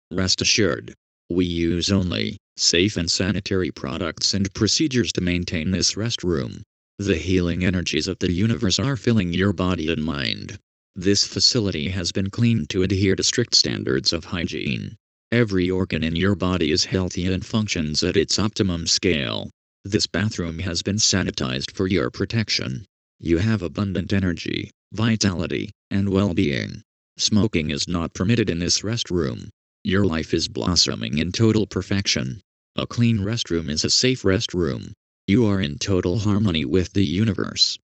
Rest assured, we use only safe and sanitary products and procedures to maintain this restroom. The healing energies of the universe are filling your body and mind. This facility has been cleaned to adhere to strict standards of hygiene. Every organ in your body is healthy and functions at its optimum scale. This bathroom has been sanitized for your protection. You have abundant energy, vitality, and well-being. Smoking is not permitted in this restroom. Your life is blossoming in total perfection. A clean restroom is a safe restroom. You are in total harmony with the universe.